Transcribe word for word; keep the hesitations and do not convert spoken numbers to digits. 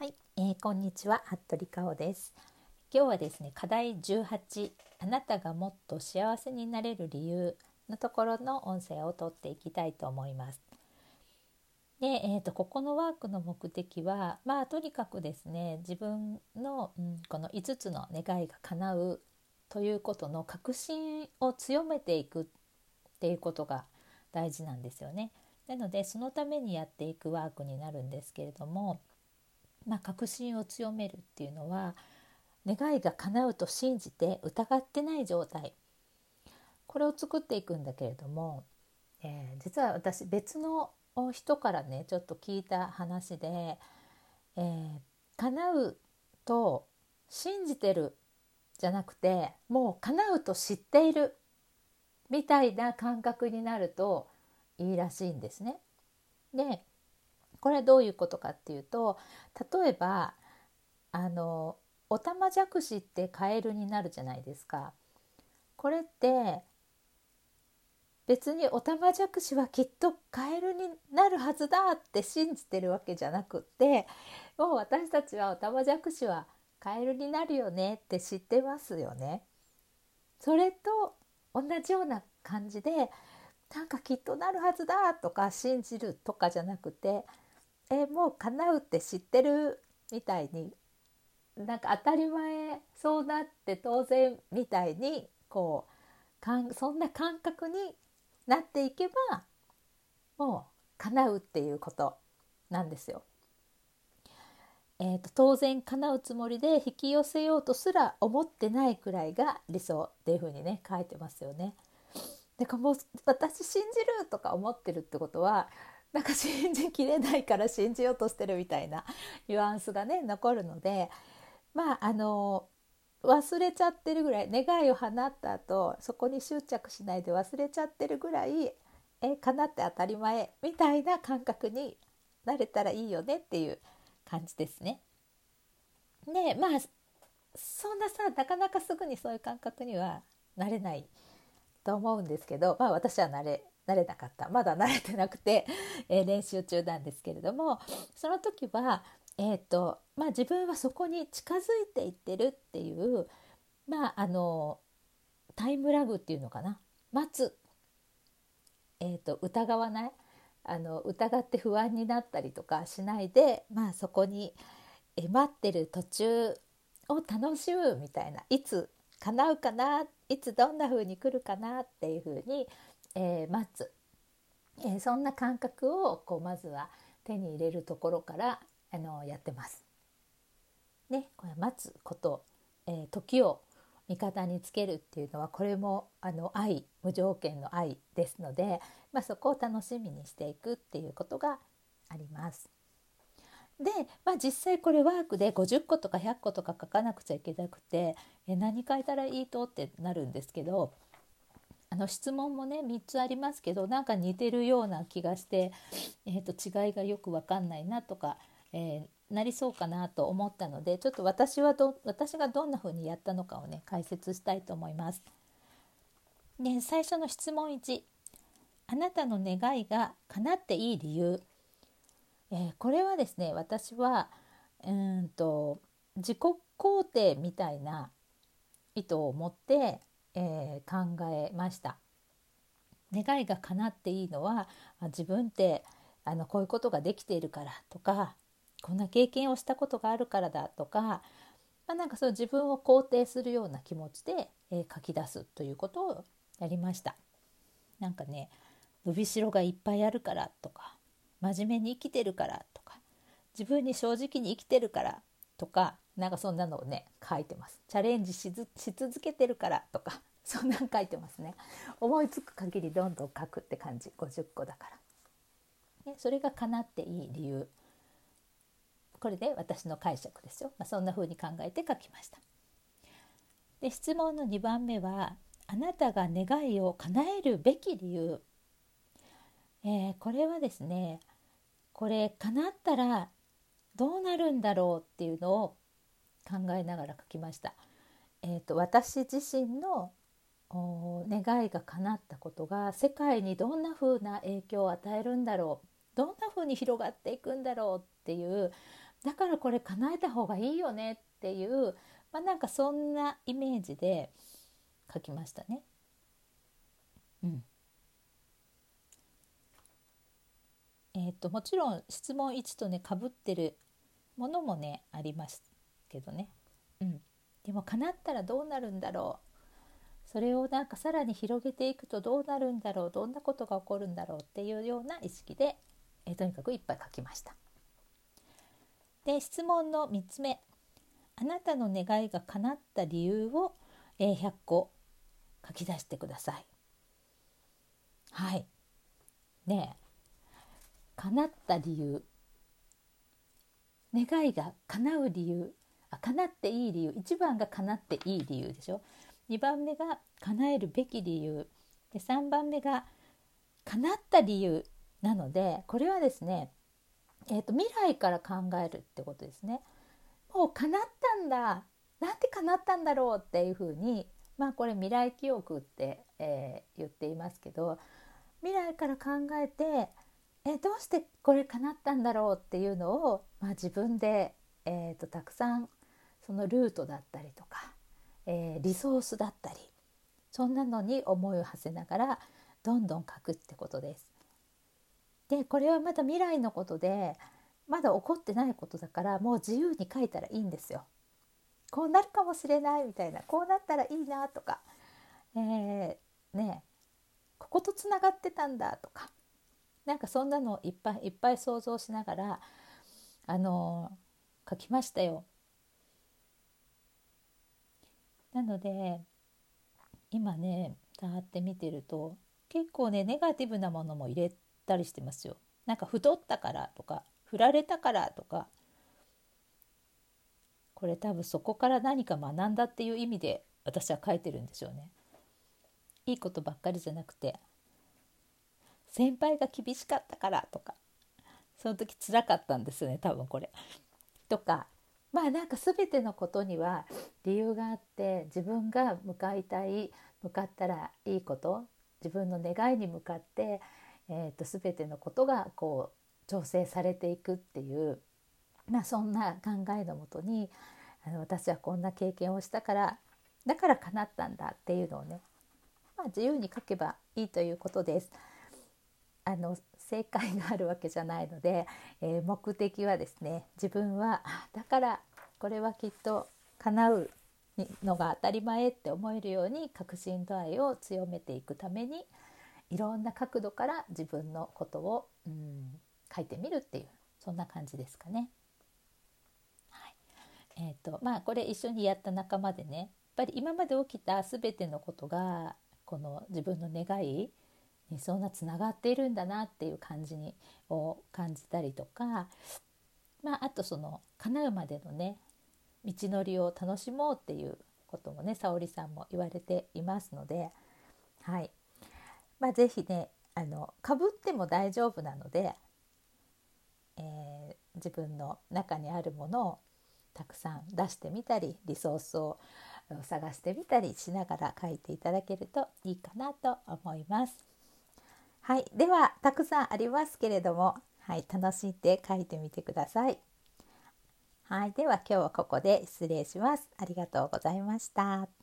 はい、えー、こんにちは、服部香緒です。今日はですね、課題じゅうはち、あなたがもっと幸せになれる理由のところの音声をとっていきたいと思います。で、えーと、ここのワークの目的は、まあとにかくですね、自分の、うん、このいつつの願いが叶うということの確信を強めていくっていうことが大事なんですよね。なので、そのためにやっていくワークになるんですけれども、まあ、確信を強めるっていうのは、願いが叶うと信じて疑ってない状態、これを作っていくんだけれども、えー、実は私別の人からねちょっと聞いた話で、えー、叶うと信じてるじゃなくて、もう叶うと知っているみたいな感覚になるといいらしいんですね。で、これはどういうことかっていうと、例えばあのオタマジャクシってカエルになるじゃないですか。これって別にオタマジャクシはきっとカエルになるはずだって信じてるわけじゃなくって、もう私たちはオタマジャクシはカエルになるよねって知ってますよね。それと同じような感じで、なんかきっとなるはずだとか信じるとかじゃなくて、えもう叶うって知ってるみたいに、なんか当たり前そうなって当然みたいに、こうかんそんな感覚になっていけば、もう叶うっていうことなんですよ。えーと、当然叶うつもりで引き寄せようとすら思ってないくらいが理想っていう風にね書いてますよね。だからもう私信じるとか思ってるってことは、なんか信じきれないから信じようとしてるみたいなニュアンスがね残るので、まああの忘れちゃってるぐらい、願いを放った後そこに執着しないで忘れちゃってるぐらい、え叶って当たり前みたいな感覚になれたらいいよねっていう感じですね。でまあそんなさ、なかなかすぐにそういう感覚にはなれないと思うんですけど、まあ私はなれ慣れなかった、まだ慣れてなくて、えー練習中なんですけれども、その時はえーとまあ、自分はそこに近づいていってるっていう、まあ、あのタイムラグっていうのかな、待つ、えーと疑わない、あの疑って不安になったりとかしないで、まあ、そこにえ待ってる途中を楽しむみたいな、いつ叶うかな、いつどんな風に来るかなっていう風に、えー待つ、えーそんな感覚をこうまずは手に入れるところからあのやってます。ね、これ待つこと、えー時を味方につけるっていうのは、これもあの愛、無条件の愛ですので、まあ、そこを楽しみにしていくっていうことがあります。で、まあ、実際これワークでごじゅっことかひゃっことか書かなくちゃいけなくて、え何書いたらいいとってなるんですけど、あの質問もねみっつありますけど、なんか似てるような気がして、えー、と違いがよく分かんないなとか、えー、なりそうかなと思ったので、ちょっと私はど私がどんな風にやったのかをね解説したいと思います。で、最初の質問いち、あなたの願いが叶っていい理由、えー、これはですね、私はうーんと自己肯定みたいな意図を持って、えー考えました。願いが叶っていいのは、自分ってあのこういうことができているからとか、こんな経験をしたことがあるからだとか、まあ、なんかそう自分を肯定するような気持ちで、えー書き出すということをやりました。なんかね、伸びしろがいっぱいあるからとか、真面目に生きてるからとか、自分に正直に生きてるからとか、なんかそんなのをね書いてます。チャレンジしずし続けてるからとか、そんなん書いてますね。思いつく限りどんどん書くって感じ。ごじゅっこだから、ね、それが叶っていい理由、これで私の解釈ですよ。まあ、そんな風に考えて書きました。で、質問のにばんめは、あなたが願いを叶えるべき理由、えーこれはですね、これ叶ったらどうなるんだろうっていうのを考えながら書きました。えーと、私自身の願いが叶ったことが世界にどんな風な影響を与えるんだろう、どんな風に広がっていくんだろうっていう、 だからこれ叶えた方がいいよねっていう、まあ、なんかそんなイメージで書きましたね。うんえー、ともちろん質問いちとねかぶってるものもねありますけどね、うん、でも叶ったらどうなるんだろう、それをなんかさらに広げていくとどうなるんだろう、どんなことが起こるんだろうっていうような意識で、えー、とにかくいっぱい書きました。で質問のみっつめ、あなたの願いが叶った理由をひゃっこ書き出してください。はいねえ叶った理由、願いが叶う理由、あ叶っていい理由、いちばんが叶っていい理由でしょ、にばんめが叶えるべき理由で、さんばんめが叶った理由なので、これはですね、えーと、未来から考えるってことですね。もう叶ったんだ、なんて叶ったんだろうっていうふうに、まあこれ未来記憶って、えー、言っていますけど、未来から考えてえどうしてこれ叶ったんだろうっていうのを、まあ、自分で、えーと、たくさんそのルートだったりとか、えー、リソースだったり、そんなのに思いを馳せながらどんどん書くってことです。でこれはまだ未来のことでまだ起こってないことだから、もう自由に書いたらいいんですよ。こうなるかもしれないみたいな、こうなったらいいなとか、えー、ねこことつながってたんだとか、なんかそんなのをいっぱいいっぱい想像しながら、あのー、書きましたよ。なので今ねだーって見てると結構ねネガティブなものも入れたりしてますよ。なんか太ったからとか振られたからとか、これ多分そこから何か学んだっていう意味で私は書いてるんでしょうね。いいことばっかりじゃなくて、先輩が厳しかったからとか、その時辛かったんですよね多分これとか、まあなんか全てのことには理由があって、自分が向かいたい向かったらいいこと、自分の願いに向かって、えー、と全てのことがこう調整されていくっていう、まあ、そんな考えのもとに、あの私はこんな経験をしたからだから叶ったんだっていうのをね、まあ、自由に書けばいいということです。あの正解があるわけじゃないので、えー、目的はですね、自分はだからこれはきっと叶うのが当たり前って思えるように確信度合いを強めていくために、いろんな角度から自分のことを、うん、書いてみるっていう、そんな感じですかね。はいえーとまあ、これ一緒にやった仲間でね、やっぱり今まで起きた全てのことがこの自分の願いにそんなつながっているんだなっていう感じにを感じたりとか、まあ、あとその叶うまでのね道のりを楽しもうっていうこともね、沙織さんも言われていますので、はいまあ、ぜひねあの被っても大丈夫なので、えー、自分の中にあるものをたくさん出してみたり、リソースを探してみたりしながら書いていただけるといいかなと思います。はい、ではたくさんありますけれども、はい、楽しんで書いてみてください。はい、では今日はここで失礼します。ありがとうございました。